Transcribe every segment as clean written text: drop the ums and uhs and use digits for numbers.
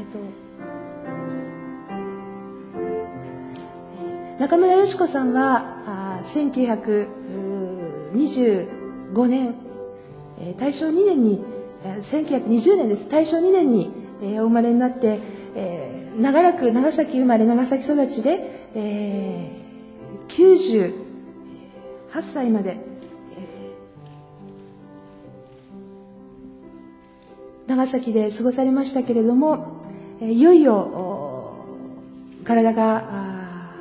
とう。中村佳子さんは1925年、大正2年に、1920年です。大正2年に、お生まれになって、長らく長崎生まれ長崎育ちで、98歳まで、長崎で過ごされましたけれども、いよいよ体が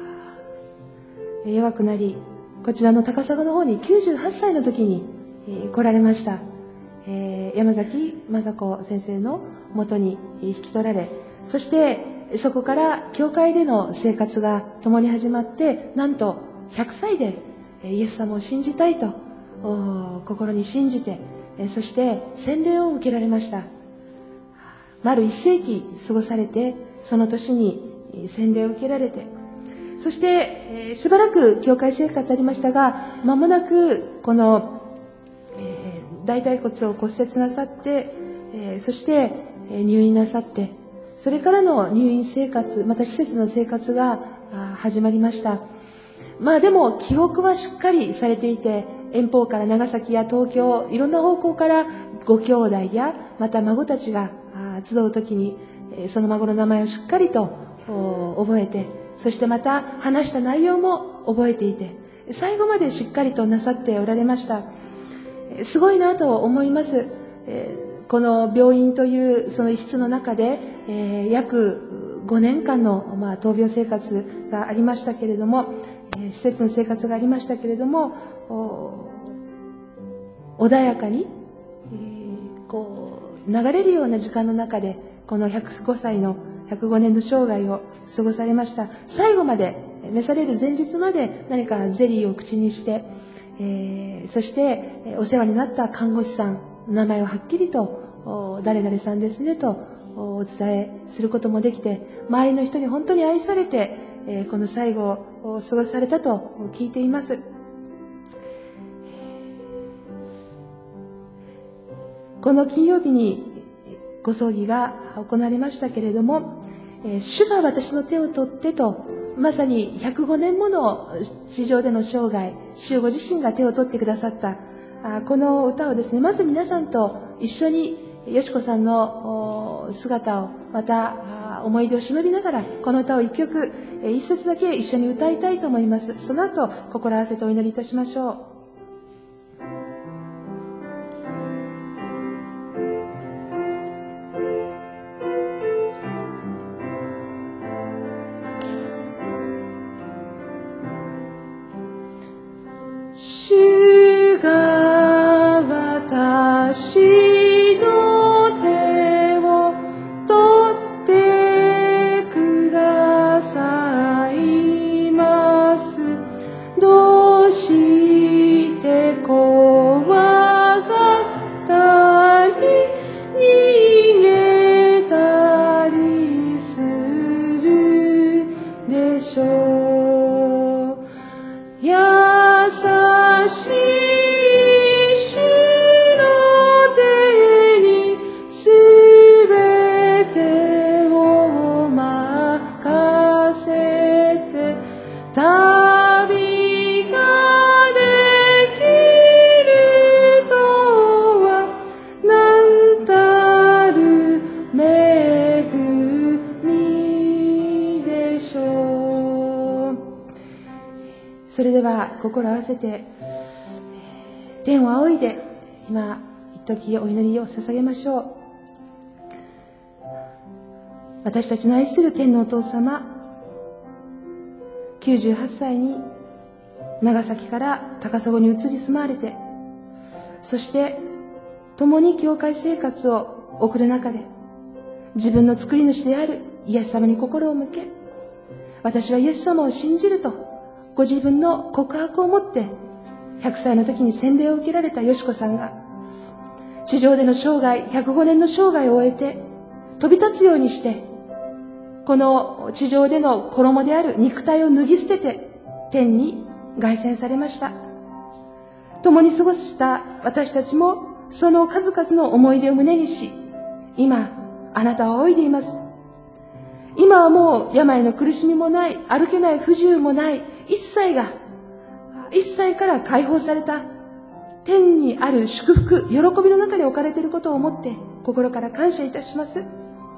弱くなり、こちらの高砂の方に98歳の時に来られました。山崎雅子先生のもとに引き取られ、そしてそこから教会での生活が共に始まって、なんと100歳でイエス様を信じたいと心に信じて、そして洗礼を受けられました。丸1世紀過ごされて、その年に洗礼を受けられて、そして、しばらく教会生活ありましたが、間もなくこの、大腿骨を骨折なさって、そして入院なさって、それからの入院生活、また施設の生活が始まりました。でも記憶はしっかりされていて、遠方から長崎や東京、いろんな方向からご兄弟やまた孫たちが集う時に、その孫の名前をしっかりと覚えて、そしてまた話した内容も覚えていて、最後までしっかりとなさっておられました。すごいなと思います。この病院というその一室の中で、約5年間の、闘病生活がありましたけれども、施設の生活がありましたけれども、穏やかに、流れるような時間の中でこの105歳の105年の生涯を過ごされました。最後まで、召される前日まで何かゼリーを口にして、そしてお世話になった看護師さんの名前をはっきりと誰々さんですねとお伝えすることもできて、周りの人に本当に愛されて、この最後を過ごされたと聞いています。この金曜日にご葬儀が行われましたけれども、主が私の手を取ってと、まさに105年もの地上での生涯、主ご自身が手を取ってくださったこの歌をですね、まず皆さんと一緒によしこさんの姿を、また思い出を忍びながら、この歌を一曲一節だけ一緒に歌いたいと思います。その後心合わせてお祈りいたしましょう。主が私の手を取ってくださいます。どうして怖がったり逃げたりするでしょう。優しい主の手にすべてを任せて、旅ができるとはなんたる恵みでしょう。それでは心合わせて天を仰いで今一時お祈りを捧げましょう。私たちの愛する天のお父様、98歳に長崎から高砂に移り住まわれて、そして共に教会生活を送る中で、自分の作り主であるイエス様に心を向け、私はイエス様を信じるとご自分の告白を持って100歳の時に洗礼を受けられたよしこさんが、地上での生涯105年の生涯を終えて飛び立つようにして、この地上での衣である肉体を脱ぎ捨てて天に凱旋されました。共に過ごした私たちもその数々の思い出を胸にし、今あなたは仰いでいます。 今はもう病の苦しみもない、歩けない不自由もない、一切から解放された、天にある祝福、喜びの中に置かれていることを思って心から感謝いたします。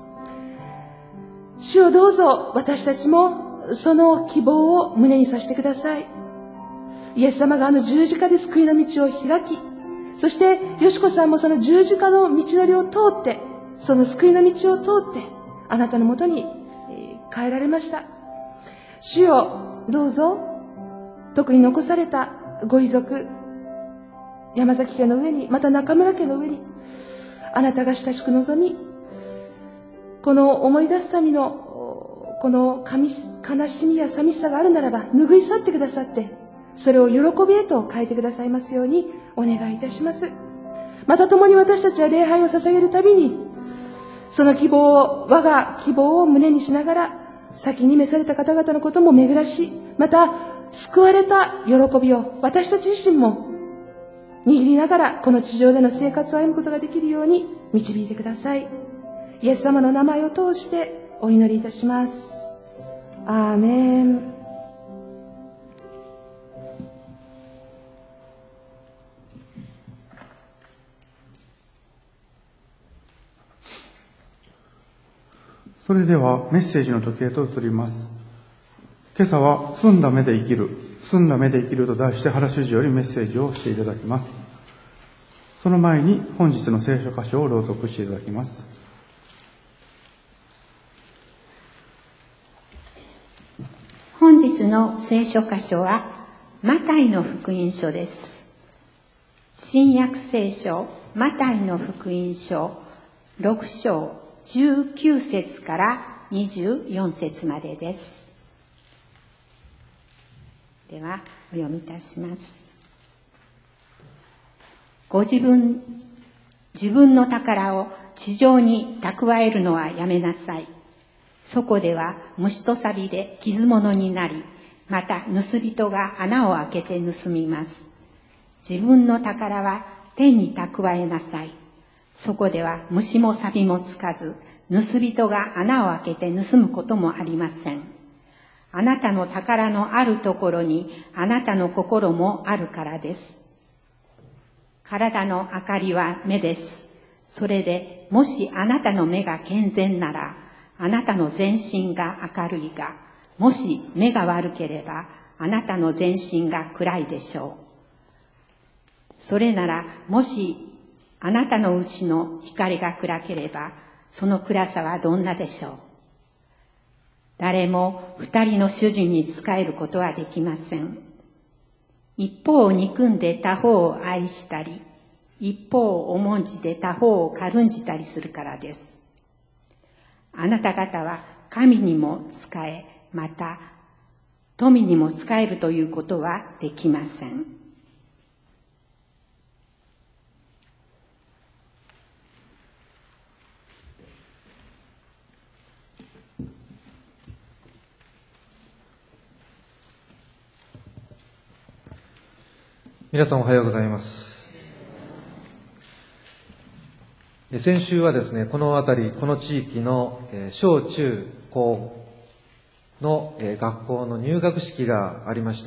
主をどうぞ私たちもその希望を胸にさせてください。イエス様があの十字架で救いの道を開き、そしてよしこさんもその十字架の道のりを通って、その救いの道を通ってあなたのもとに帰られました。主よどうぞ、特に残されたご遺族、山崎家の上に、また中村家の上に、あなたが親しく望み、この思い出す民のこの悲しみや寂しさがあるならば拭い去ってくださって、それを喜びへと変えてくださいますようにお願いいたします。また共に私たちは礼拝を捧げるたびに、その我が希望を胸にしながら、先に召された方々のことも巡らし、また救われた喜びを私たち自身も握りながら、この地上での生活を歩むことができるように導いてください。イエス様の名前を通してお祈りいたします。アーメン。 それではメッセージの時へと移ります。今朝は澄んだ目で生きる、澄んだ目で生きると題して原主事よりメッセージをしていただきます。その前に本日の聖書箇所を朗読していただきます。 本日の聖書箇所はマタイの福音書です。新約聖書マタイの福音書6章19節から24節までです。ではお読みいたします。自分の宝を地上に蓄えるのはやめなさい。そこでは虫と錆で傷物になり、また盗人が穴を開けて盗みます。自分の宝は天に蓄えなさい。そこでは虫も錆もつかず、盗人が穴を開けて盗むこともありません。あなたの宝のあるところにあなたの心もあるからです。体の明かりは目です。それでもしあなたの目が健全なら、あなたの全身が明るいが、もし目が悪ければあなたの全身が暗いでしょう。それならもしあなたのうちの光が暗ければ、その暗さはどんなでしょう。誰も二人の主人に仕えることはできません。一方を憎んで他方を愛したり、一方を重んじて他方を軽んじたりするからです。あなた方は神にも仕え、また富にも仕えるということはできません。 皆さんおはようございます。先週はですね、この辺り、この地域の小中高の学校の入学式がありました。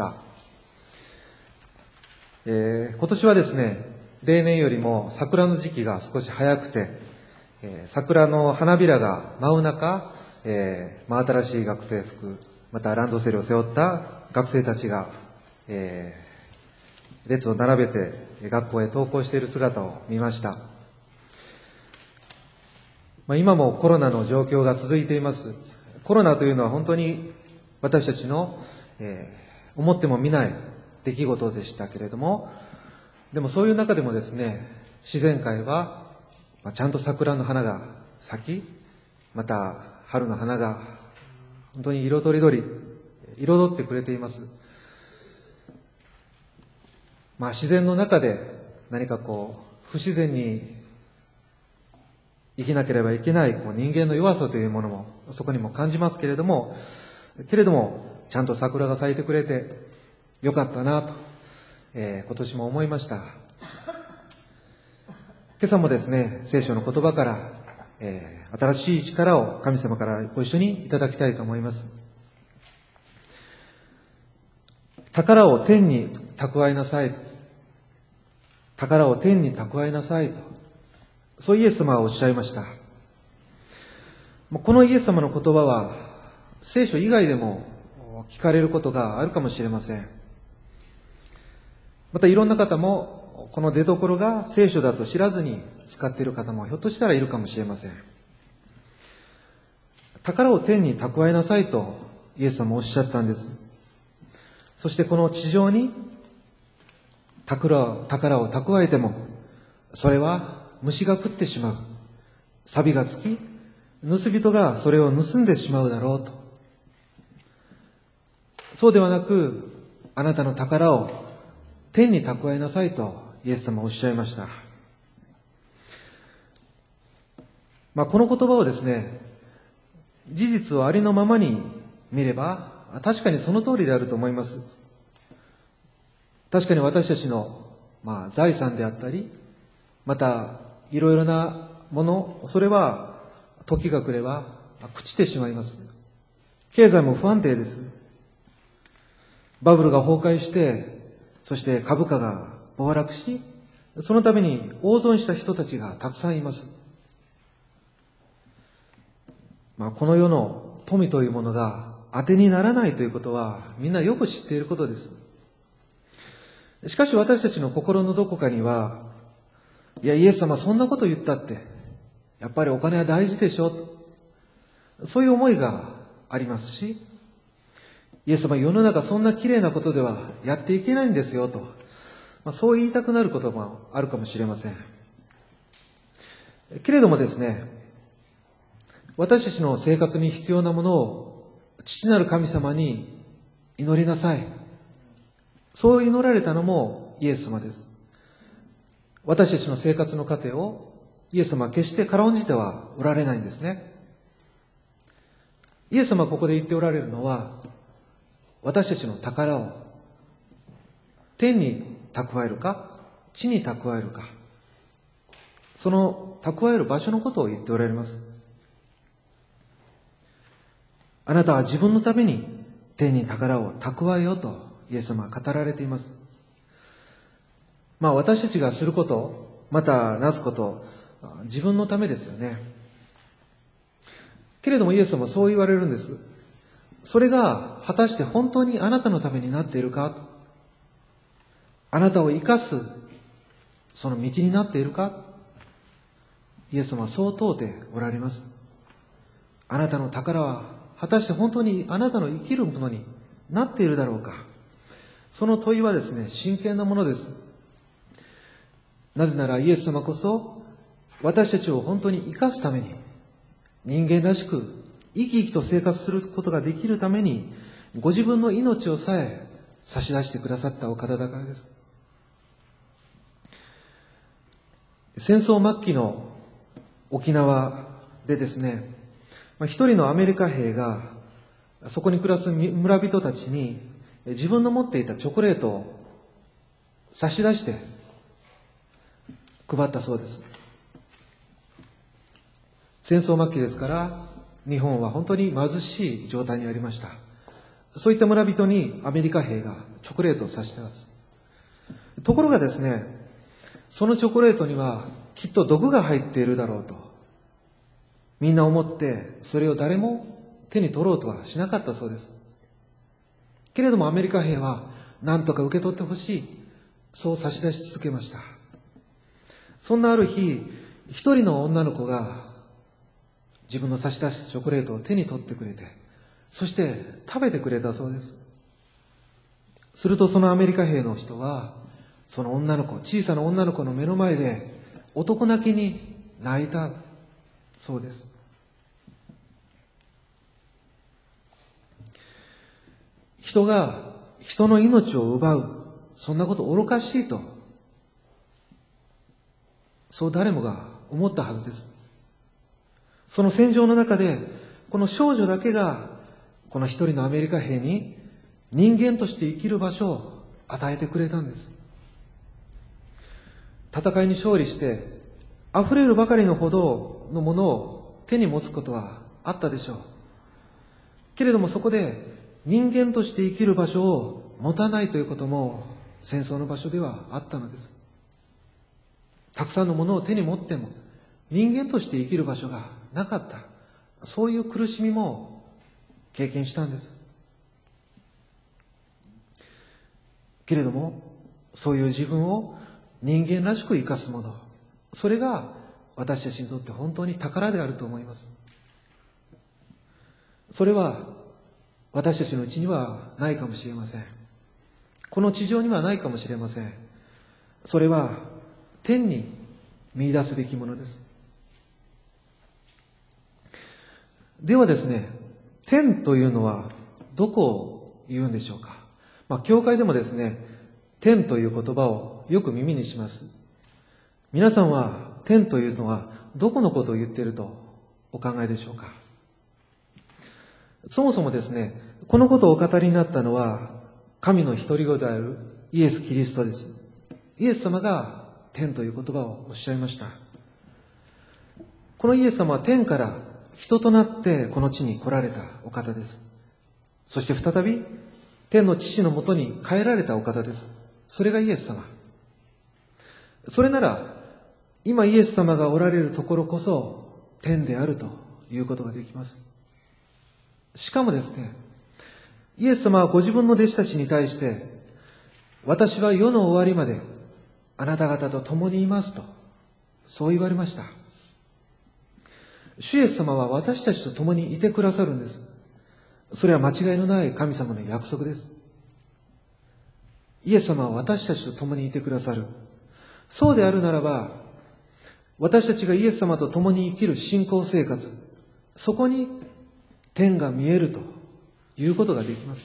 今年はですね、例年よりも桜の時期が少し早くて、桜の花びらが舞う中、真新しい学生服、またランドセルを背負った学生たちが、列を並べて学校へ登校している姿を見ました。今もコロナの状況が続いています。コロナというのは本当に私たちの、思ってもみない出来事でしたけれども、でもそういう中でもですね、自然界は、ちゃんと桜の花が咲き、また春の花が本当に色とりどり彩ってくれています。自然の中で何か不自然に生きなければいけない人間の弱さというものもそこにも感じますけれども、ちゃんと桜が咲いてくれてよかったなと、今年も思いました。今朝もですね、聖書の言葉から、 新しい力を神様からご一緒にいただきたいと思います。宝を天に蓄えなさい。宝を天に蓄えなさいと。そうイエス様はおっしゃいました。このイエス様の言葉は聖書以外でも聞かれることがあるかもしれません。またいろんな方もこの出所が聖書だと知らずに使っている方もひょっとしたらいるかもしれません。宝を天に蓄えなさいとイエス様おっしゃったんです。そしてこの地上に宝を蓄えても、それは虫が食ってしまう。錆がつき、盗人がそれを盗んでしまうだろうと。そうではなく、あなたの宝を天に蓄えなさいとイエス様はおっしゃいました。この言葉をですね、事実をありのままに見れば、確かにその通りであると思います。確かに私たちの、財産であったり、またいろいろなもの、それは時が来れば朽ちてしまいます。経済も不安定です。バブルが崩壊して、そして株価が暴落し、そのために大損した人たちがたくさんいます。この世の富というものが当てにならないということはみんなよく知っていることです。しかし私たちの心のどこかには、イエス様そんなこと言ったって、やっぱりお金は大事でしょと、そういう思いがありますし、イエス様世の中そんな綺麗なことではやっていけないんですよと、そう言いたくなることもあるかもしれません。けれどもですね、私たちの生活に必要なものを父なる神様に祈りなさい。そう祈られたのもイエス様です。私たちの生活の糧をイエス様は決して軽んじてはおられないんですね。イエス様はここで言っておられるのは、私たちの宝を天に蓄えるか地に蓄えるか、その蓄える場所のことを言っておられます。あなたは自分のために天に宝を蓄えようとイエス様は語られています。私たちがすること、またなすこと、自分のためですよね。けれどもイエス様はそう言われるんです。それが果たして本当にあなたのためになっているか、あなたを生かすその道になっているか、イエス様はそう問うておられます。あなたの宝は果たして本当にあなたの生きるものになっているだろうか。その問いはですね、真剣なものです。なぜならイエス様こそ私たちを本当に生かすために、人間らしく生き生きと生活することができるために、ご自分の命をさえ差し出してくださったお方だからです。戦争末期の沖縄でですね、一人のアメリカ兵がそこに暮らす村人たちに自分の持っていたチョコレートを差し出して配ったそうです。戦争末期ですから日本は本当に貧しい状態にありました。そういった村人にアメリカ兵がチョコレートを差し出す。ところがですね、そのチョコレートにはきっと毒が入っているだろうとみんな思って、それを誰も手に取ろうとはしなかったそうです。けれどもアメリカ兵は何とか受け取ってほしい、そう差し出し続けました。そんなある日、一人の女の子が自分の差し出したチョコレートを手に取ってくれて、そして食べてくれたそうです。するとそのアメリカ兵の人は、その女の子、小さな女の子の目の前で男泣きに泣いたそうです。人が人の命を奪う、そんなこと愚かしいと、そう誰もが思ったはずです。その戦場の中でこの少女だけがこの一人のアメリカ兵に人間として生きる場所を与えてくれたんです。戦いに勝利して溢れるばかりのほどのものを手に持つことはあったでしょう。けれどもそこで人間として生きる場所を持たないということも戦争の場所ではあったのです。たくさんのものを手に持っても人間として生きる場所がなかった。そういう苦しみも経験したんです。けれどもそういう自分を人間らしく生かすもの、それが私たちにとって本当に宝であると思います。それは私たちのうちにはないかもしれません。この地上にはないかもしれません。それは天に見出すべきものです。ではですね、天というのはどこを言うんでしょうか。教会でもですね、天という言葉をよく耳にします。皆さんは天というのはどこのことを言っているとお考えでしょうか。そもそもですね、このことをお語りになったのは神の一人子であるイエス・キリストです。イエス様が天という言葉をおっしゃいました。このイエス様は天から人となってこの地に来られたお方です。そして再び天の父のもとに帰られたお方です。それがイエス様。それなら今イエス様がおられるところこそ天であるということができます。しかもですね、イエス様はご自分の弟子たちに対して、私は世の終わりまであなた方と共にいますと、そう言われました。主イエス様は私たちと共にいてくださるんです。それは間違いのない神様の約束です。イエス様は私たちと共にいてくださる。そうであるならば、私たちがイエス様と共に生きる信仰生活、そこに天が見えるということができます。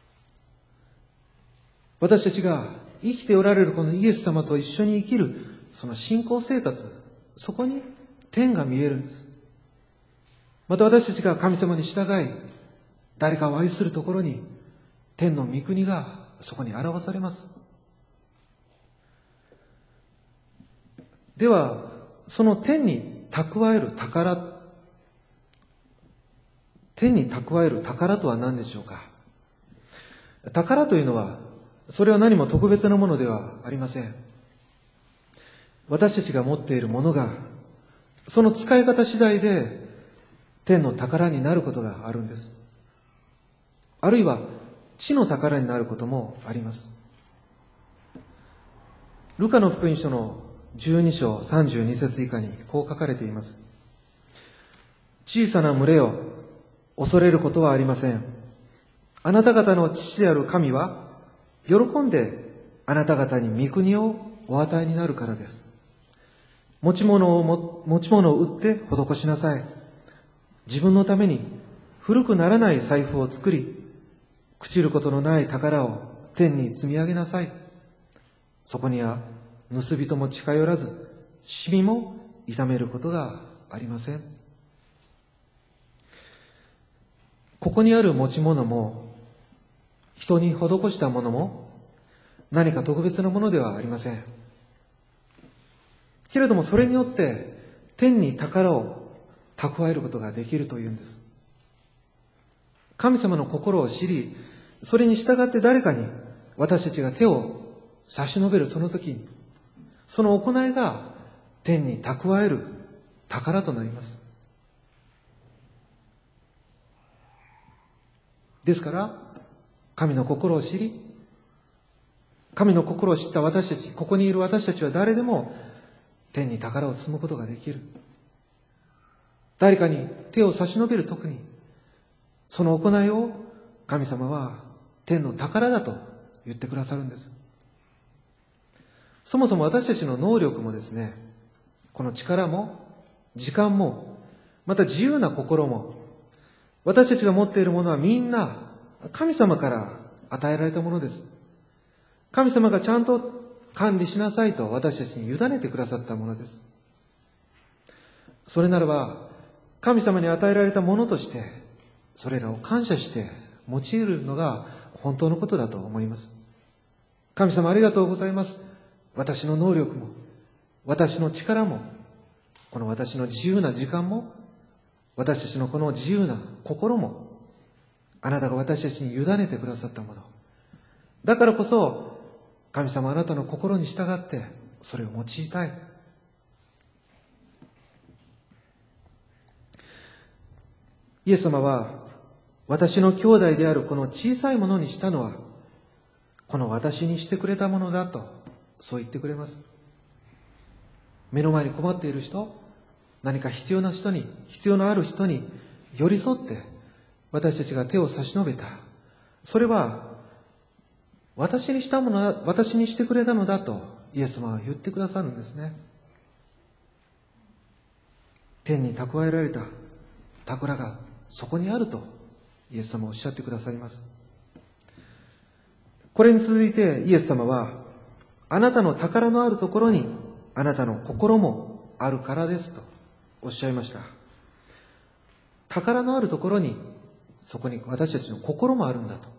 私たちが生きておられるこのイエス様と一緒に生きるその信仰生活、そこに天が見えるんです。また私たちが神様に従い、誰かを愛するところに天の御国がそこに表されます。では、その天に蓄える宝とは何でしょうか。宝というのは、それは何も特別なものではありません。私たちが持っているものが、その使い方次第で天の宝になることがあるんです。あるいは地の宝になることもあります。ルカの福音書の12章32節以下にこう書かれています。小さな群れよ、恐れることはありません。あなた方の父である神は喜んであなた方に御国をお与えになるからです。持ち物を売って施しなさい。自分のために古くならない財布を作り、朽ちることのない宝を天に積み上げなさい。そこには盗人も近寄らず、シミも痛めることがありません。ここにある持ち物も、人に施したものも、何か特別なものではありません。けれどもそれによって天に宝を蓄えることができるというんです。神様の心を知り、それに従って誰かに私たちが手を差し伸べるその時に、その行いが天に蓄える宝となります。ですから神の心を知り、神の心を知った私たち、ここにいる私たちは誰でも天に宝を積むことができる。誰かに手を差し伸べる時に、その行いを神様は天の宝だと言ってくださるんです。そもそも私たちの能力もですね、この力も時間もまた自由な心も、私たちが持っているものはみんな神様から与えられたものです。神様がちゃんと管理しなさいと私たちに委ねてくださったものです。それならば神様に与えられたものとしてそれらを感謝して用いるのが本当のことだと思います。神様ありがとうございます。私の能力も私の力もこの私の自由な時間も、私たちのこの自由な心も、あなたが私たちに委ねてくださったもの。だからこそ、神様あなたの心に従って、それを用いたい。イエス様は、私の兄弟であるこの小さいものにしたのは、この私にしてくれたものだと、そう言ってくれます。目の前に困っている人、何か必要な人に、必要のある人に寄り添って、私たちが手を差し伸べた。それは、私にしたものだ、私にしてくれたのだと、イエス様は言ってくださるんですね。天に蓄えられた宝がそこにあると、イエス様はおっしゃってくださいます。これに続いてイエス様は、あなたの宝のあるところにあなたの心もあるからですとおっしゃいました。宝のあるところに、そこに私たちの心もあるんだと。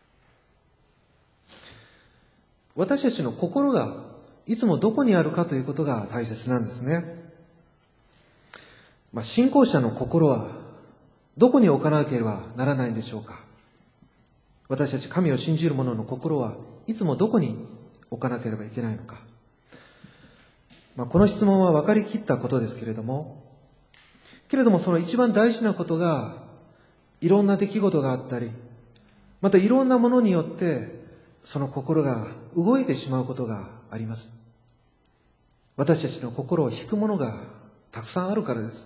私たちの心がいつもどこにあるかということが大切なんですね。信仰者の心はどこに置かなければならないんでしょうか。私たち神を信じる者の心はいつもどこに置かなければいけないのか。この質問は分かりきったことですけれどもその一番大事なことが、いろんな出来事があったり、またいろんなものによってその心が動いてしまうことがあります。私たちの心を引くものがたくさんあるからです。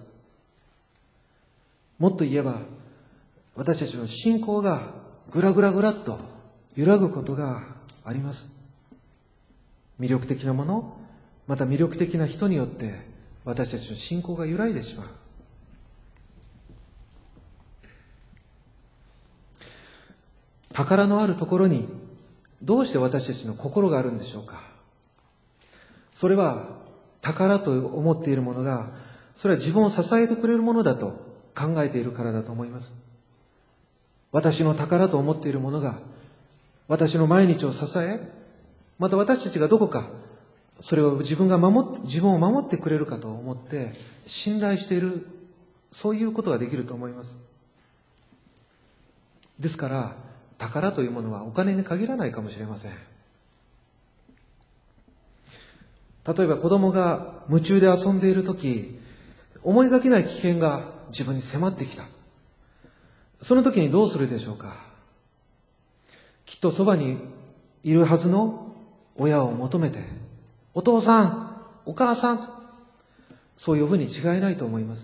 もっと言えば、私たちの信仰がぐらぐらぐらっと揺らぐことがあります。魅力的なもの、また魅力的な人によって私たちの信仰が揺らいでしまう。宝のあるところにどうして私たちの心があるんでしょうか。それは宝と思っているものが、それは自分を支えてくれるものだと考えているからだと思います。私の宝と思っているものが私の毎日を支え、また私たちがどこかそれを自分を守ってくれるかと思って信頼している、そういうことができると思います。ですから宝というものはお金に限らないかもしれません。例えば子供が夢中で遊んでいるとき、思いがけない危険が自分に迫ってきた。その時にどうするでしょうか。きっとそばにいるはずの親を求めて、お父さん、お母さん、そう呼ぶに違いないと思います。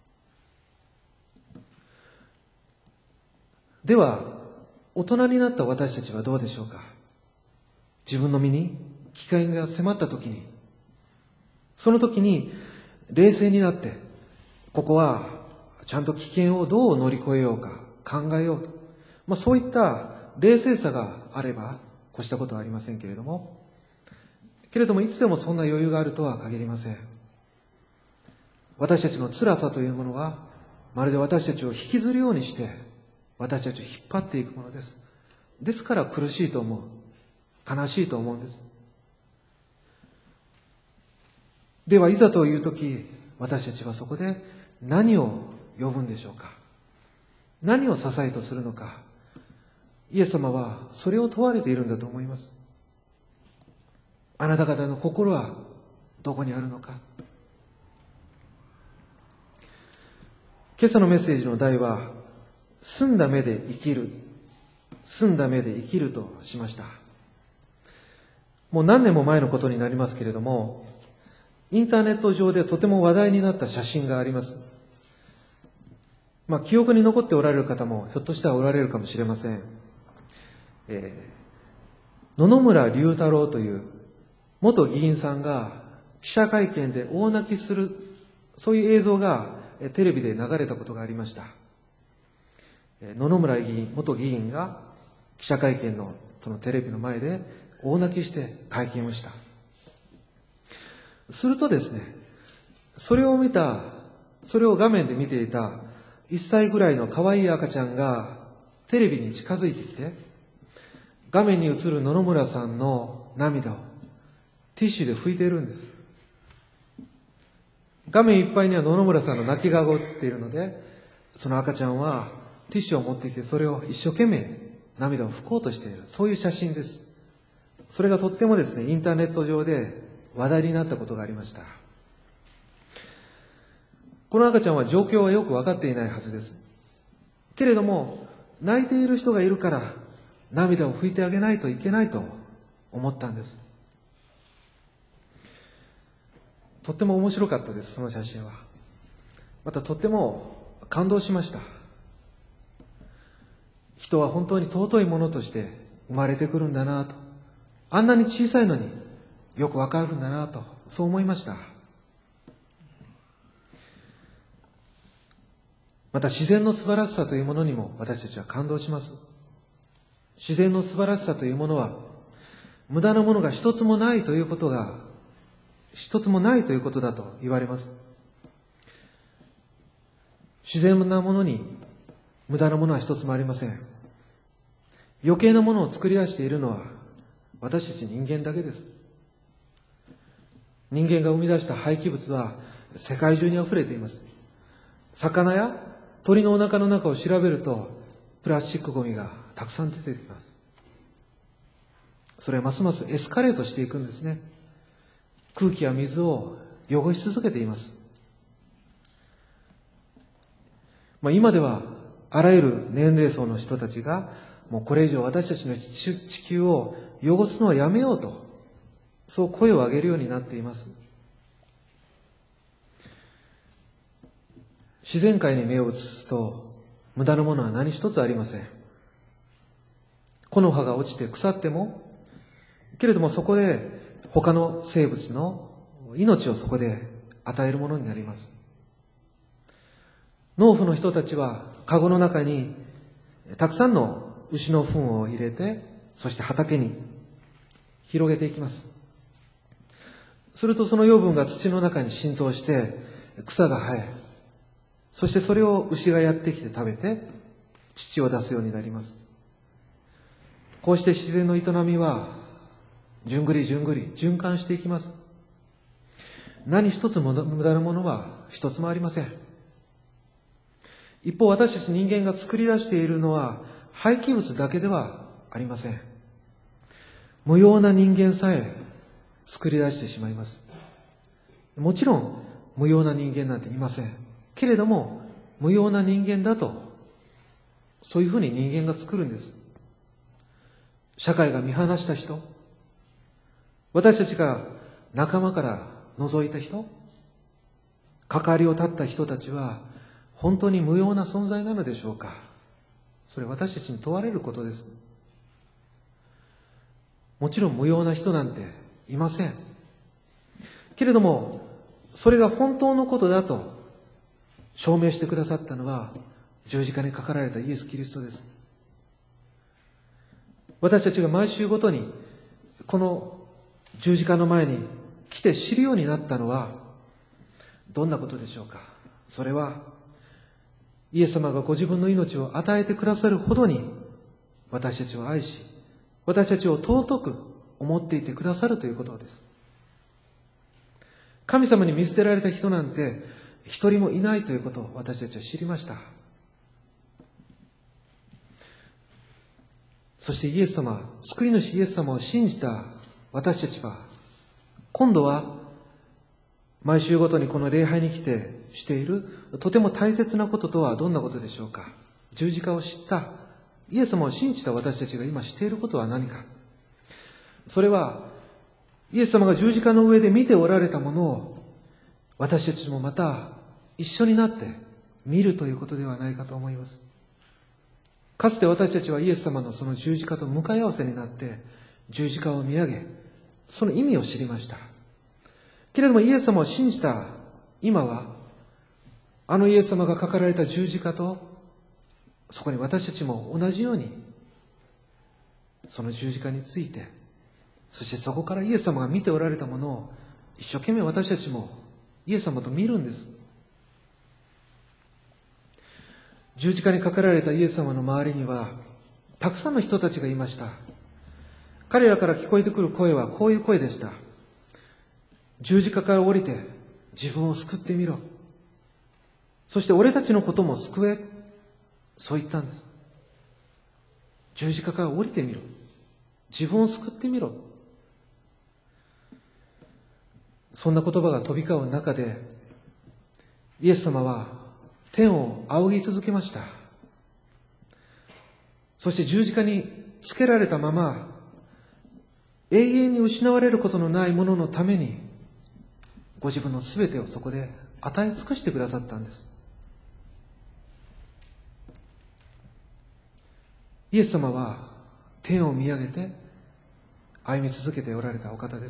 では、大人になった私たちはどうでしょうか。自分の身に危険が迫った時に、その時に冷静になって、ここはちゃんと危険をどう乗り越えようか考えようと、そういった冷静さがあれば越したことはありませんけれどもいつでもそんな余裕があるとは限りません。私たちの辛さというものはまるで私たちを引きずるようにして私たちを引っ張っていくものです。ですから苦しいと思う、悲しいと思うんです。ではいざという時、私たちはそこで何を呼ぶんでしょうか。何を支えとするのか。イエス様はそれを問われているんだと思います。あなた方の心はどこにあるのか。今朝のメッセージの題は、澄んだ目で生きる、澄んだ目で生きるとしました。もう何年も前のことになりますけれども、インターネット上でとても話題になった写真があります。記憶に残っておられる方もひょっとしたらおられるかもしれません。野々村龍太郎という元議員さんが記者会見で大泣きする、そういう映像がテレビで流れたことがありました。野々村元議員が記者会見のそのテレビの前で大泣きして会見をした。するとですね、それを画面で見ていた1歳ぐらいの可愛い赤ちゃんがテレビに近づいてきて、画面に映る野々村さんの涙をティッシュで拭いているんです。 画面いっぱいには野々村さんの泣き顔が映っているので、その赤ちゃんはティッシュを持ってきて、それを一生懸命涙を拭こうとしている、そういう写真です。それがとってもですね、インターネット上で話題になったことがありました。この赤ちゃんは状況はよく分かっていないはずです。けれども、泣いている人がいるから涙を拭いてあげないといけないと思ったんです。とっても面白かったです、その写真は。またとっても感動しました。人は本当に尊いものとして生まれてくるんだなと、あんなに小さいのによくわかるんだなと、そう思いました。また自然の素晴らしさというものにも私たちは感動します。自然の素晴らしさというものは、無駄なものが一つもないということだと言われます。自然なものに無駄なものは一つもありません。余計なものを作り出しているのは私たち人間だけです。人間が生み出した廃棄物は世界中にあふれています。魚や鳥のお腹の中を調べると、プラスチックゴミがたくさん出てきます。それはますますエスカレートしていくんですね。空気や水を汚し続けています。今ではあらゆる年齢層の人たちが、もうこれ以上私たちの地球を汚すのはやめようと、そう声を上げるようになっています。自然界に目を移すと、無駄なものは何一つありません。木の葉が落ちて腐っても、けれどもそこで他の生物の命をそこで与えるものになります。農夫の人たちはカゴの中にたくさんの牛の糞を入れて、そして畑に広げていきます。するとその養分が土の中に浸透して草が生え、そしてそれを牛がやってきて食べて乳を出すようになります。こうして自然の営みはじゅんぐりじゅんぐり循環していきます。何一つ無駄なものは一つもありません。一方、私たち人間が作り出しているのは廃棄物だけではありません。無用な人間さえ作り出してしまいます。もちろん無用な人間なんていません。けれども無用な人間だと、そういうふうに人間が作るんです。社会が見放した人、私たちが仲間から除いた人、関わりを断った人たちは本当に無用な存在なのでしょうか。それは私たちに問われることです。もちろん無用な人なんていません。けれどもそれが本当のことだと証明してくださったのは十字架にかかられたイエス・キリストです。私たちが毎週ごとにこの十字架の前に来て知るようになったのはどんなことでしょうか。それはイエス様がご自分の命を与えてくださるほどに私たちを愛し、私たちを尊く思っていてくださるということです。神様に見捨てられた人なんて一人もいないということを私たちは知りました。そしてイエス様、救い主イエス様を信じた私たちは、今度は毎週ごとにこの礼拝に来てしているとても大切なこととはどんなことでしょうか。十字架を知ったイエス様を信じた私たちが今していることは何か。それはイエス様が十字架の上で見ておられたものを私たちもまた一緒になって見るということではないかと思います。かつて私たちはイエス様のその十字架と向かい合わせになって十字架を見上げ、その意味を知りました。けれどもイエス様を信じた今は、あのイエス様がかかられた十字架とそこに私たちも同じようにその十字架について、そしてそこからイエス様が見ておられたものを一生懸命私たちもイエス様と見るんです。十字架にかかられたイエス様の周りにはたくさんの人たちがいました。彼らから聞こえてくる声はこういう声でした。十字架から降りて自分を救ってみろ。そして俺たちのことも救え。そう言ったんです。十字架から降りてみろ。自分を救ってみろ。そんな言葉が飛び交う中で、イエス様は天を仰ぎ続けました。そして十字架につけられたまま、永遠に失われることのないもののために、ご自分のすべてをそこで与え尽くしてくださったんです。イエス様は天を見上げて歩み続けておられたお方です。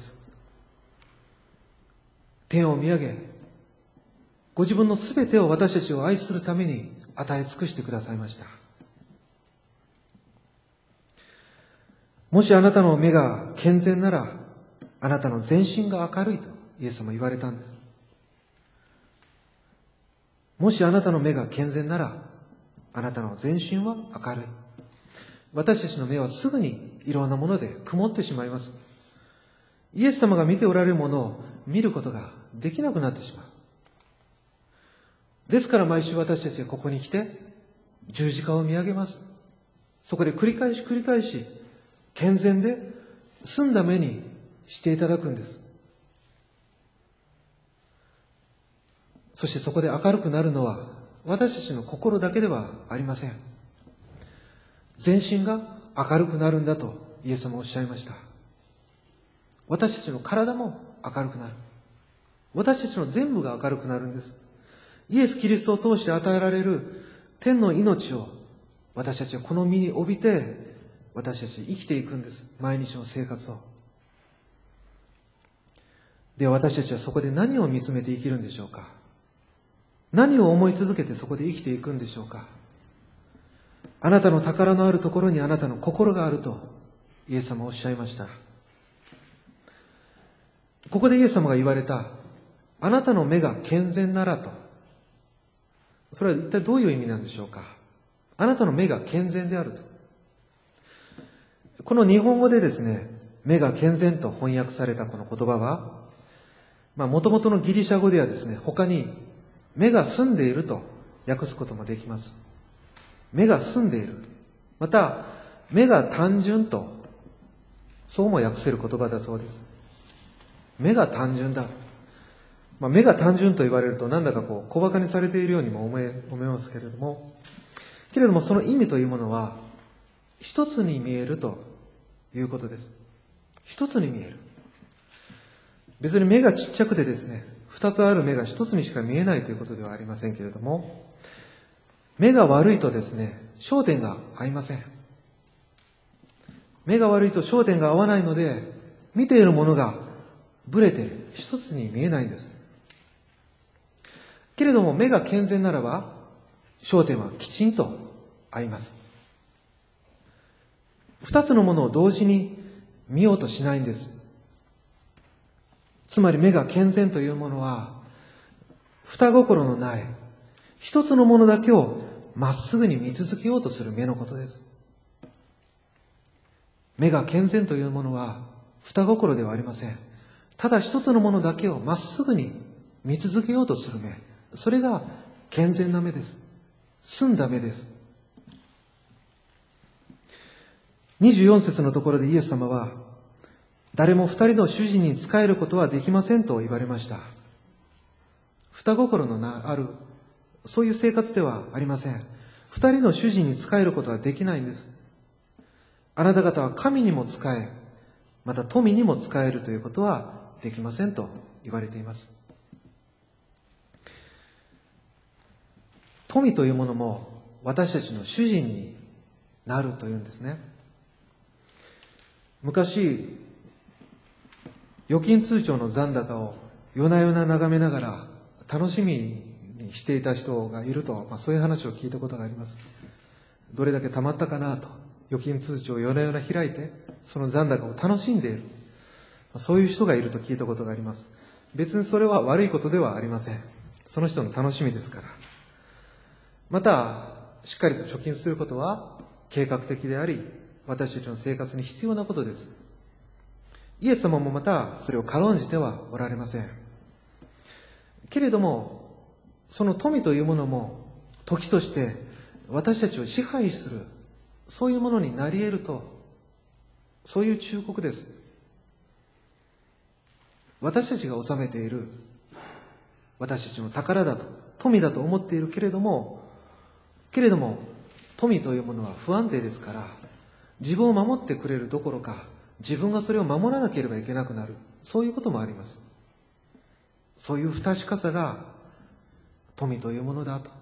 天を見上げ、ご自分のすべてを私たちを愛するために与え尽くしてくださいました。もしあなたの目が健全なら、あなたの全身が明るいとイエス様は言われたんです。もしあなたの目が健全なら、あなたの全身は明るい。私たちの目はすぐにいろんなもので曇ってしまいます。イエス様が見ておられるものを見ることができなくなってしまう。ですから毎週私たちはここに来て十字架を見上げます。そこで繰り返し健全で澄んだ目にしていただくんです。そしてそこで明るくなるのは私たちの心だけではありません。全身が明るくなるんだとイエス様はおっしゃいました。私たちの体も明るくなる。私たちの全部が明るくなるんです。イエス・キリストを通して与えられる天の命を私たちはこの身に帯びて私たち生きていくんです。毎日の生活を。では私たちはそこで何を見つめて生きるんでしょうか。何を思い続けてそこで生きていくんでしょうか。あなたの宝のあるところにあなたの心があるとイエス様はおっしゃいました。ここでイエス様が言われた、あなたの目が健全ならと。それは一体どういう意味なんでしょうか。あなたの目が健全であると。この日本語でですね、目が健全と翻訳されたこの言葉は、元々のギリシャ語ではですね、他に目が澄んでいると訳すこともできます。目が澄んでいる。また、目が単純と、そうも訳せる言葉だそうです。目が単純だ。目が単純と言われるとなんだか小馬鹿にされているようにも思えますけれども、その意味というものは、一つに見えるということです。一つに見える。別に目がちっちゃくてですね、二つある目が一つにしか見えないということではありませんけれども、目が悪いとですね、焦点が合いません。目が悪いと焦点が合わないので、見ているものがブレて一つに見えないんです。けれども目が健全ならば、焦点はきちんと合います。二つのものを同時に見ようとしないんです。つまり目が健全というものは、二心のない、一つのものだけをまっすぐに見続けようとする目のことです。目が健全というものは、二心ではありません。ただ一つのものだけをまっすぐに見続けようとする目。それが健全な目です。澄んだ目です。24節のところでイエス様は、誰も二人の主人に仕えることはできませんと言われました。二心のある、そういう生活ではありません。二人の主人に仕えることはできないんです。あなた方は神にも仕え、また富にも仕えるということはできませんと言われています。富というものも私たちの主人になるというんですね。昔、預金通帳の残高を夜な夜な眺めながら楽しみにしていた人がいると、そういう話を聞いたことがあります。どれだけ貯まったかなと、預金通帳を夜な夜な開いて、その残高を楽しんでいる。そういう人がいると聞いたことがあります。別にそれは悪いことではありません。その人の楽しみですから。また、しっかりと貯金することは計画的であり、私たちの生活に必要なことです。イエス様もまたそれを軽んじてはおられません。 けれども、その富というものも時として私たちを支配する、そういうものになり得ると、そういう忠告です。私たちが治めている、私たちの宝だと、富だと思っているけれども、富というものは不安定ですから、自分を守ってくれるどころか、自分がそれを守らなければいけなくなる、そういうこともあります。そういう不確かさが富というものだと。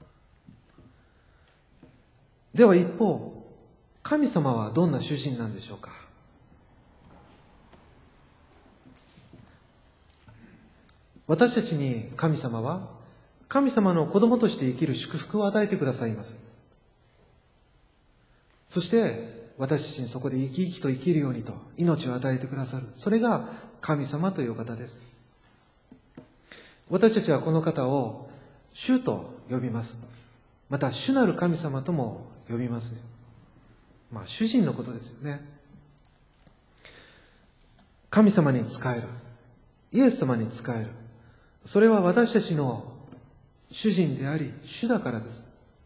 では一方、神様はどんな主人なんでしょうか。私たちに神様は、神様の子供として生きる祝福を与えてくださいます。そして私たちにそこで生き生きと生きるようにと命を与えてくださる。それが神様という方です。私たちはこの方を主と呼びます。また主なる神様とも呼びますね。主人のことですよね。神様に仕える、イエス様に仕える、それは私たちの主人であり主だからです。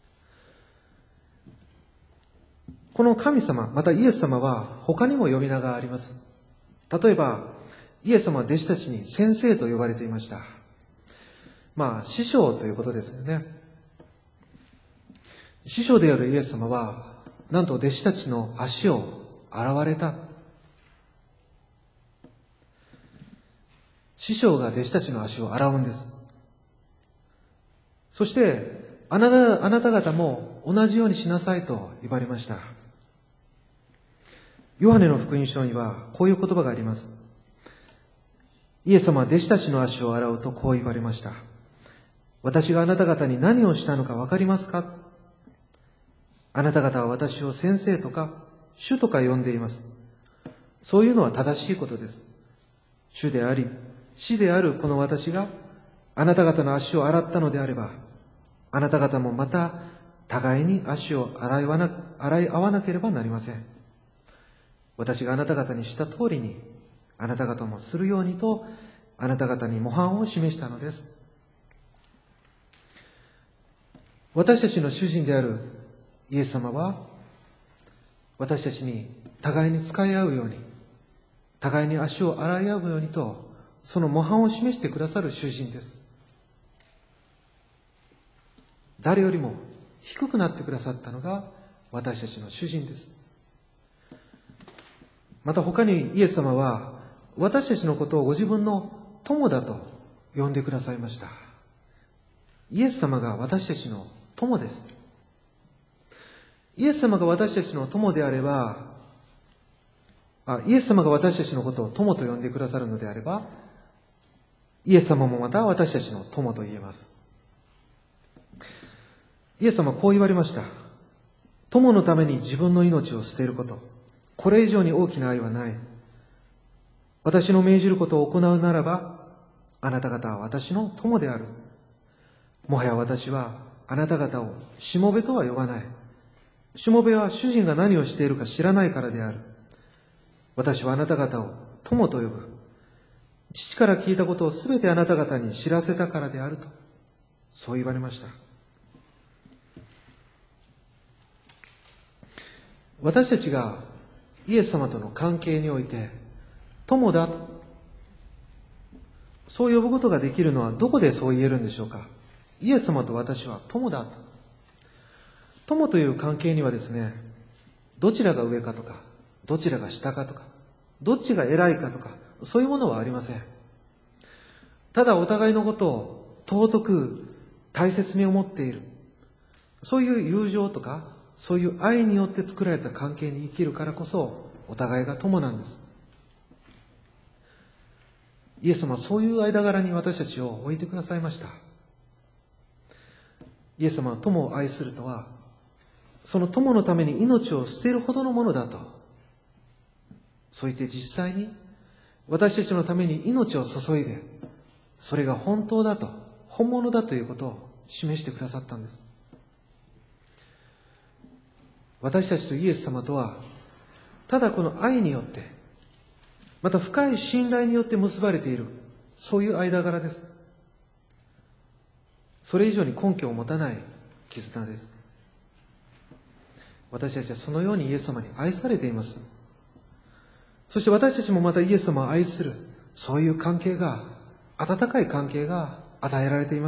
この神様、またイエス様は他にも呼び名があります。例えばイエス様は弟子たちに先生と呼ばれていました。師匠ということですよね。師匠であるイエス様はなんと弟子たちの足を洗われた。師匠が弟子たちの足を洗うんです。そしてあなた方も同じようにしなさいと言われました。ヨハネの福音書にはこういう言葉があります。イエス様は弟子たちの足を洗うとこう言われました。私があなた方に何をしたのか分かりますか。あなた方は私を先生とか主とか呼んでいます。そういうのは正しいことです。主であり師であるこの私があなた方の足を洗ったのであれば、あなた方もまた互いに足を洗い合わなければなりません。私があなた方にした通りにあなた方もするようにと、あなた方に模範を示したのです。私たちの主人であるイエス様は、私たちに互いに使い合うように、互いに足を洗い合うようにと、その模範を示してくださる主人です。誰よりも低くなってくださったのが私たちの主人です。また他にイエス様は私たちのことをご自分の友だと呼んでくださいました。イエス様が私たちの友です。イエス様が私たちの友であれば、イエス様が私たちのことを友と呼んでくださるのであれば、イエス様もまた私たちの友と言えます。イエス様はこう言われました。友のために自分の命を捨てること、これ以上に大きな愛はない。私の命じることを行うならば、あなた方は私の友である。もはや私はあなた方をしもべとは呼ばない。しもべは主人が何をしているか知らないからである。私はあなた方を友と呼ぶ。父から聞いたことをすべてあなた方に知らせたからであると、そう言われました。私たちがイエス様との関係において友だとそう呼ぶことができるのはどこでそう言えるんでしょうか。イエス様と私は友だと。友という関係にはですね、どちらが上かとかどちらが下かとかどっちが偉いかとかそういうものはありません。ただお互いのことを尊く大切に思っている、そういう友情とかそういう愛によって作られた関係に生きるからこそお互いが友なんです。イエス様はそういう間柄に私たちを置いてくださいました。イエス様は友を愛するとは、その友のために命を捨てるほどのものだと、そう言って実際に私たちのために命を注いで、それが本当だと、本物だということを示してくださったんです。私たちとイエス様とは、ただこの愛によって、また深い信頼によって結ばれている、そういう間柄です。 それ以上に根拠を持たない絆です。私たちはそのようにイエス様に愛されています。そして私たちもまたイエス様を愛する、そういう関係が、温かい関係が与えられています。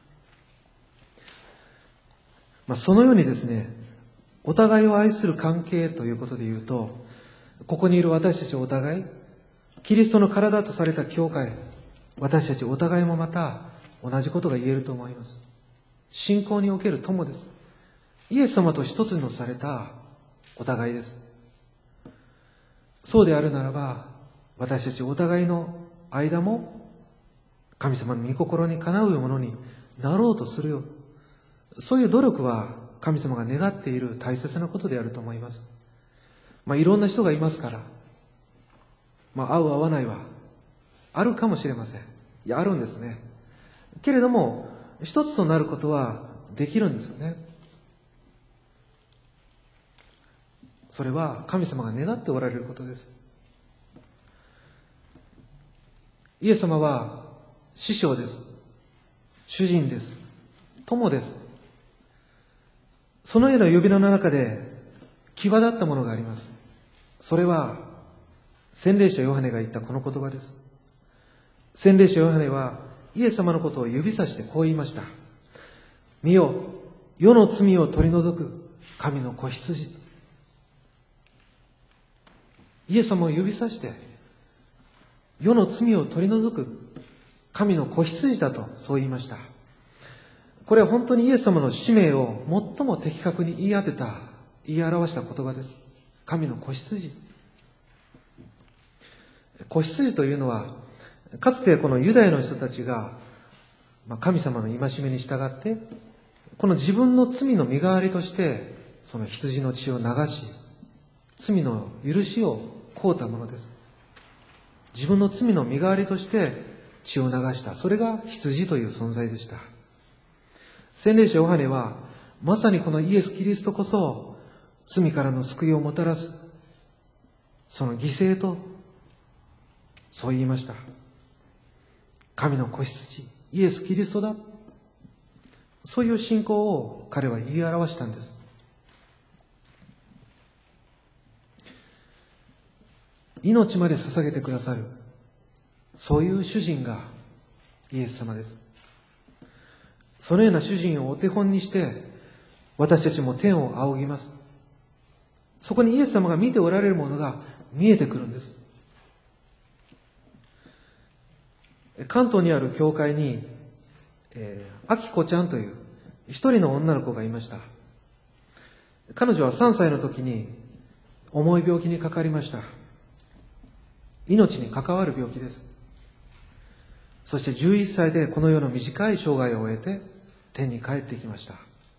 そのようにですね、お互いを愛する関係ということで言うと、ここにいる私たちお互い、キリストの体とされた教会、私たちお互いもまた同じことが言えると思います。信仰における友です。イエス様と一つのされたお互いです。そうであるならば、私たちお互いの間も神様の御心にかなうものになろうとするよ。そういう努力は神様が願っている大切なことであると思います。いろんな人がいますから、合う合わないはあるかもしれません。いや、あるんですね。けれども、一つとなることはできるんですよね。それは神様が願っておられることです。イエス様は師匠です。主人です。友です。そのような呼び名の中で際立ったものがあります。それは洗礼者ヨハネが言ったこの言葉です。洗礼者ヨハネはイエス様のことを指さしてこう言いました。見よ、世の罪を取り除く神の子羊。イエス様を指さして世の罪を取り除く神の子羊だとそう言いました。これは本当にイエス様の使命を最も的確に言い表した言葉です。神の子羊。子羊というのは、かつてこのユダヤの人たちが神様の戒めに従って、この自分の罪の身代わりとしてその羊の血を流し、罪の許しを請うたものです。自分の罪の身代わりとして血を流した。それが羊という存在でした。洗礼者ヨハネはまさにこのイエス・キリストこそ罪からの救いをもたらすその犠牲とそう言いました。神の子羊イエス・キリストだ。そういう信仰を彼は言い表したんです。命まで捧げてくださる、そういう主人がイエス様です。そのような主人をお手本にして私たちも天を仰ぎます。そこにイエス様が見ておられるものが見えてくるんです。関東にある教会に、アキコちゃんという一人の女の子がいました。彼女は3歳の時に重い病気にかかりました。命に関わる病気です。そして11歳でこの世の短い生涯を終えて天に帰ってきました。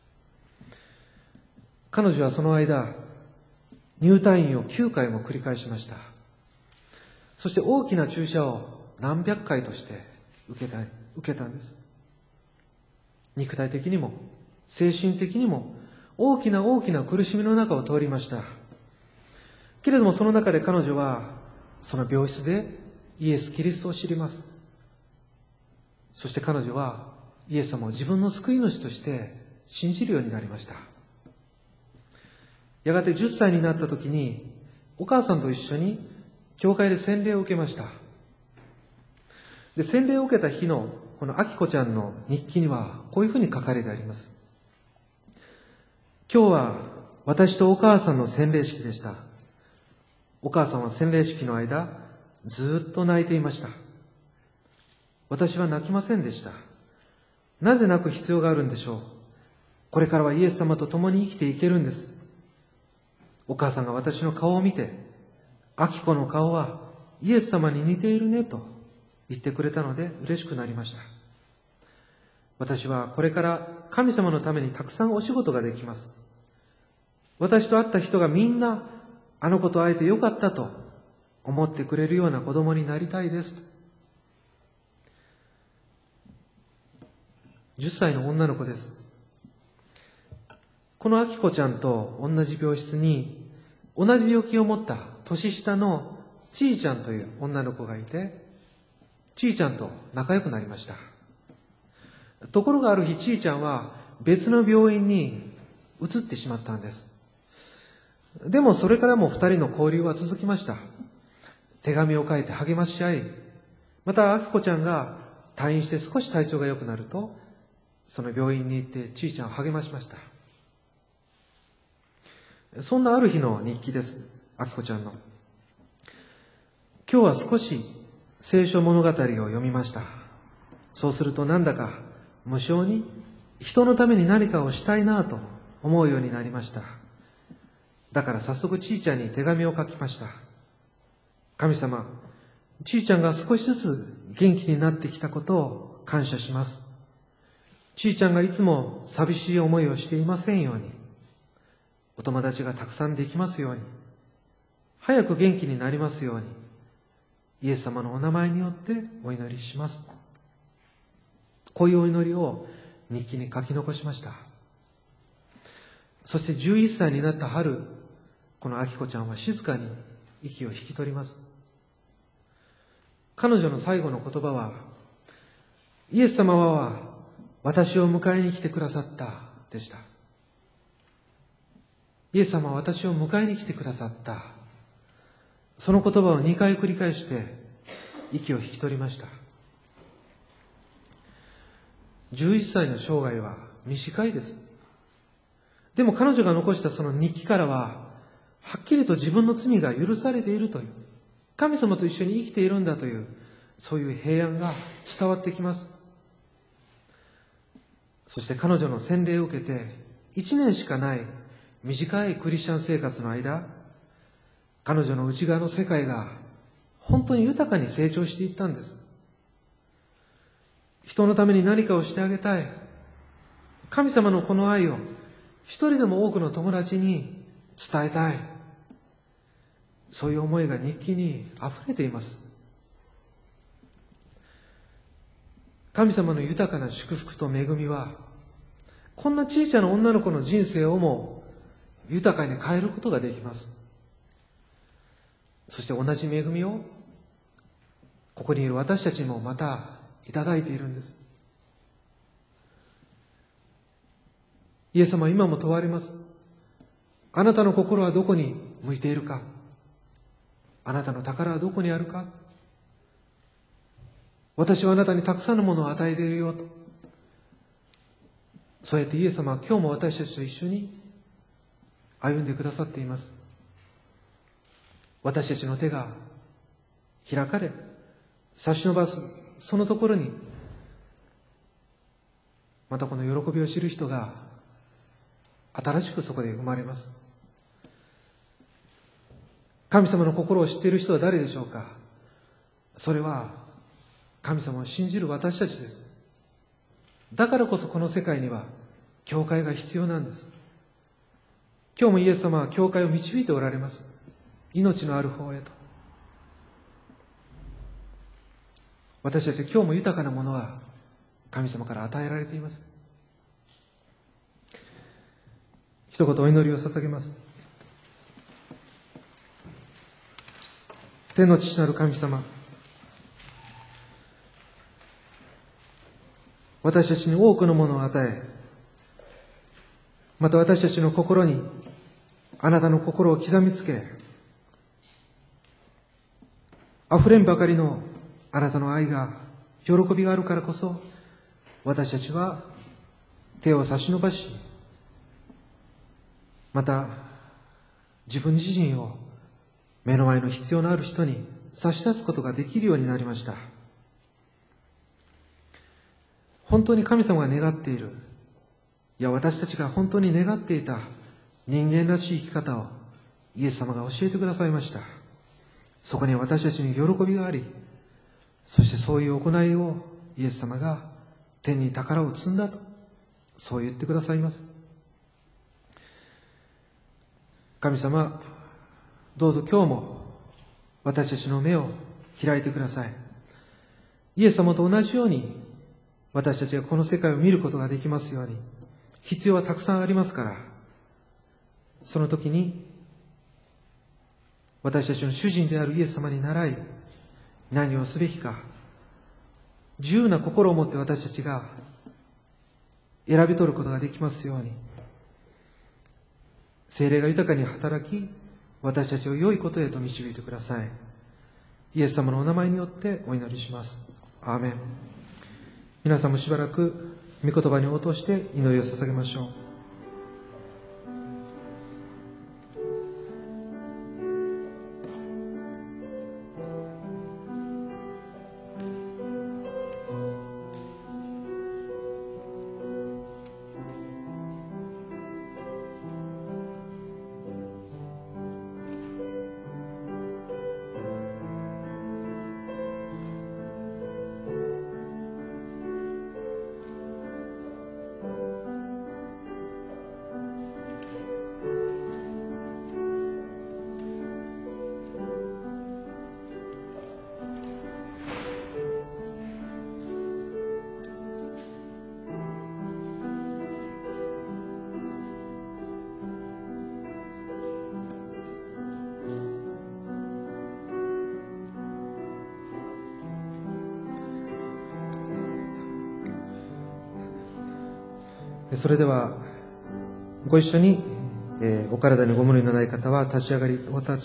彼女はその間入退院を9回も繰り返しました。そして大きな注射を何百回として受けたんです。肉体的にも精神的にも大きな苦しみの中を通りました。けれどもその中で彼女はその病室でイエス・キリストを知ります。そして彼女はイエス様を自分の救い主として信じるようになりました。やがて10歳になった時にお母さんと一緒に教会で洗礼を受けました。で、洗礼を受けた日のこのアキコちゃんの日記にはこういうふうに書かれてあります。今日は私とお母さんの洗礼式でした。お母さんは洗礼式の間ずっと泣いていました。私は泣きませんでした。なぜ泣く必要があるんでしょう。これからはイエス様と共に生きていけるんです。お母さんが私の顔を見て、アキコの顔はイエス様に似ているねと言ってくれたので嬉しくなりました。私はこれから神様のためにたくさんお仕事ができます。私と会った人がみんなあの子と会えてよかったと思ってくれるような子供になりたいです。10歳の女の子です。このアキコちゃんと同じ病室に同じ病気を持った年下のちいちゃんという女の子がいて、ちいちゃんと仲良くなりました。 ところがある日、ちいちゃんは別の病院に移ってしまったんです。でもそれからも二人の交流は続きました。手紙を書いて励まし合い、またあきこちゃんが退院して少し体調が良くなると、その病院に行ってちいちゃんを励ましました。そんなある日の日記です。あきこちゃんの。今日は少し聖書物語を読みました。そうするとなんだか無性に人のために何かをしたいなと思うようになりました。だから早速ちいちゃんに手紙を書きました。神様、ちいちゃんが少しずつ元気になってきたことを感謝します。ちいちゃんがいつも寂しい思いをしていませんように、お友達がたくさんできますように、早く元気になりますように、イエス様のお名前によってお祈りします。こういうお祈りを日記に書き残しました。そして11歳になった春、このあきこちゃんは静かに息を引き取ります。彼女の最後の言葉は、イエス様は私を迎えに来てくださったでした。イエス様は私を迎えに来てくださった。その言葉を2回繰り返して息を引き取りました。11歳の生涯は短いです。でも彼女が残したその日記からは、はっきりと自分の罪が許されているという、神様と一緒に生きているんだという、そういう平安が伝わってきます。そして彼女の洗礼を受けて1年しかない短いクリスチャン生活の間、彼女の内側の世界が本当に豊かに成長していったんです。人のために何かをしてあげたい。神様のこの愛を一人でも多くの友達に伝えたい。そういう思いが日記に溢れています。神様の豊かな祝福と恵みは、こんな小さな女の子の人生をも豊かに変えることができます。そして同じ恵みをここにいる私たちにもまたいただいているんです。イエス様は今も問われます。あなたの心はどこに向いているか。あなたの宝はどこにあるか。私はあなたにたくさんのものを与えているよと。そうやってイエス様は今日も私たちと一緒に歩んでくださっています。私たちの手が開かれ、差し伸ばすそのところに、またこの喜びを知る人が新しくそこで生まれます。神様の心を知っている人は誰でしょうか。それは神様を信じる私たちです。だからこそこの世界には教会が必要なんです。今日もイエス様は教会を導いておられます。命のある方へと。私たちは今日も豊かなものが神様から与えられています。一言お祈りを捧げます。天の父なる神様、私たちに多くのものを与え、また私たちの心にあなたの心を刻みつけ、溢れんばかりのあなたの愛が、喜びがあるからこそ、私たちは手を差し伸ばし、また自分自身を目の前の必要のある人に差し出すことができるようになりました。本当に神様が願っている、いや私たちが本当に願っていた人間らしい生き方をイエス様が教えてくださいました。そこに私たちに喜びがあり、そしてそういう行いをイエス様が天に宝を積んだと、そう言ってくださいます。神様、どうぞ今日も私たちの目を開いてください。イエス様と同じように私たちがこの世界を見ることができますように。必要はたくさんありますから、その時に私たちの主人であるイエス様に倣い、何をすべきか、自由な心を持って私たちが選び取ることができますように、聖霊が豊かに働き、私たちを良いことへと導いてください。イエス様のお名前によってお祈りします。アーメン。皆さんもしばらく御言葉に応答して祈りを捧げましょう。それではご一緒に、お体にご無理のない方はお立ち